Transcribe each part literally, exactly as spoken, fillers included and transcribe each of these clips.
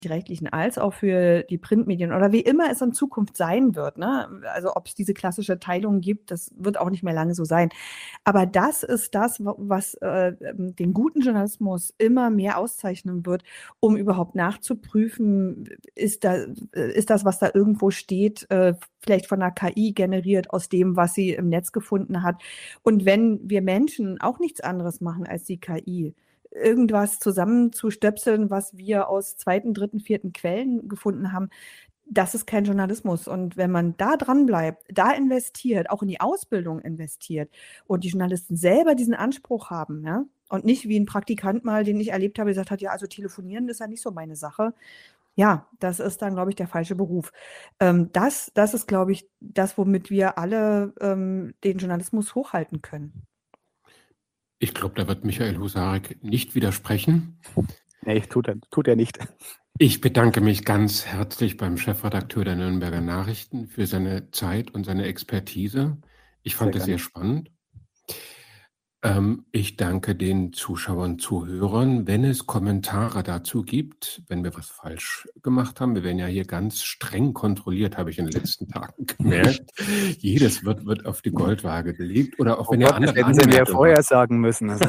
Öffentlich-Rechtlichen als auch für die Printmedien oder wie immer es in Zukunft sein wird, ne? Also ob es diese klassische Teilung gibt, das wird auch nicht mehr lange so sein. Aber das ist das, was äh, den guten Journalismus immer mehr auszeichnen wird, um überhaupt nachzuprüfen, ist, da, ist das, was da irgendwo steht, äh, vielleicht von einer K I generiert aus dem, was sie im Netz gefunden hat. Und wenn wir Menschen auch nichts anderes machen als die K I, irgendwas zusammenzustöpseln, was wir aus zweiten, dritten, vierten Quellen gefunden haben, das ist kein Journalismus. Und wenn man da dran bleibt, da investiert, auch in die Ausbildung investiert und die Journalisten selber diesen Anspruch haben, ja, und nicht wie ein Praktikant mal, den ich erlebt habe, gesagt hat, ja, also telefonieren ist ja nicht so meine Sache. Ja, das ist dann, glaube ich, der falsche Beruf. Ähm, das, das ist, glaube ich, das, womit wir alle ähm, den Journalismus hochhalten können. Ich glaube, da wird Michael Husarek nicht widersprechen. Nee, tut er, tut er nicht. Ich bedanke mich ganz herzlich beim Chefredakteur der Nürnberger Nachrichten für seine Zeit und seine Expertise. Ich fand es sehr spannend. Ähm, ich danke den Zuschauern, Zuhörern. Wenn es Kommentare dazu gibt, wenn wir was falsch gemacht haben, wir werden ja hier ganz streng kontrolliert, habe ich in den letzten Tagen gemerkt. Jedes wird, wird auf die Goldwaage gelegt. Oder auch Oh wenn Gott, ihr andere das hätten Sie mir Anmerkungen vorher habt. sagen müssen. Also.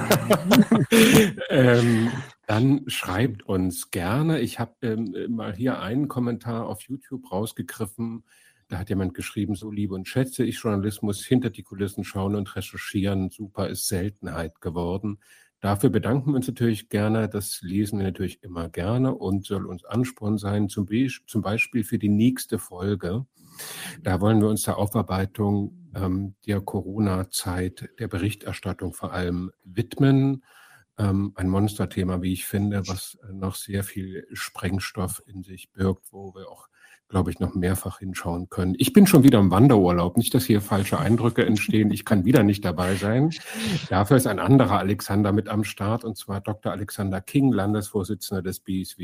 ähm, dann schreibt uns gerne. Ich habe ähm, mal hier einen Kommentar auf YouTube rausgegriffen. Da hat jemand geschrieben, so liebe und schätze ich Journalismus, hinter die Kulissen schauen und recherchieren. Super, ist Seltenheit geworden. Dafür bedanken wir uns natürlich gerne. Das lesen wir natürlich immer gerne und soll uns Ansporn sein, zum, Be- zum Beispiel für die nächste Folge. Da wollen wir uns der Aufarbeitung ähm, der Corona-Zeit, der Berichterstattung vor allem widmen. Ähm, ein Monsterthema, wie ich finde, was noch sehr viel Sprengstoff in sich birgt, wo wir auch, glaube ich, noch mehrfach hinschauen können. Ich bin schon wieder im Wanderurlaub, nicht, dass hier falsche Eindrücke entstehen. Ich kann wieder nicht dabei sein. Dafür ist ein anderer Alexander mit am Start, und zwar Doktor Alexander King, Landesvorsitzender des B S W.